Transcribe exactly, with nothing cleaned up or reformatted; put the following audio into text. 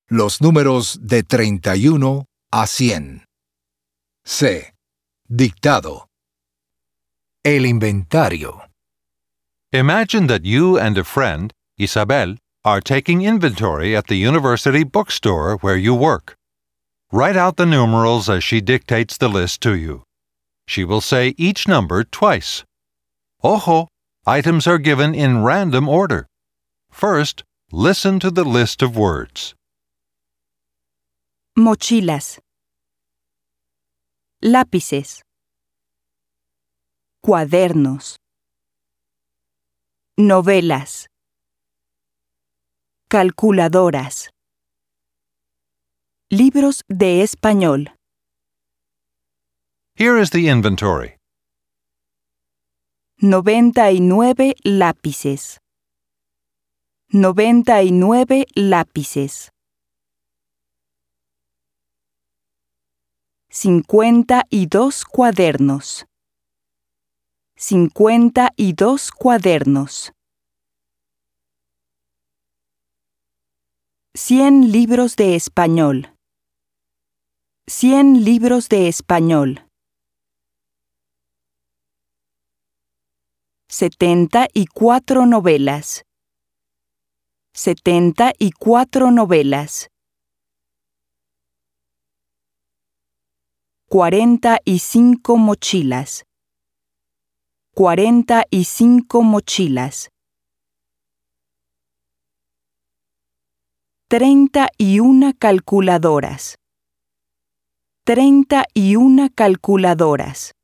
Los números de treinta y uno a cien. C. Dictado. El inventario. Imagine that you and a friend, Isabel, are taking inventory at the university bookstore where you work. Write out the numerals as she dictates the list to you. She will say each number twice. Ojo! Items are given in random order. First, listen to the list of words. Mochilas. Lápices. Cuadernos. Novelas. Calculadoras. Libros de español. Here is the inventory. Noventa y nueve lápices. Noventa y nueve lápices. Cincuenta y dos cuadernos. Cincuenta y dos cuadernos. Cien libros de español. Cien libros de español. Setenta y cuatro novelas. Setenta y cuatro novelas. Cuarenta y cinco mochilas. Cuarenta y cinco mochilas. Treinta y una calculadoras. Treinta y una calculadoras.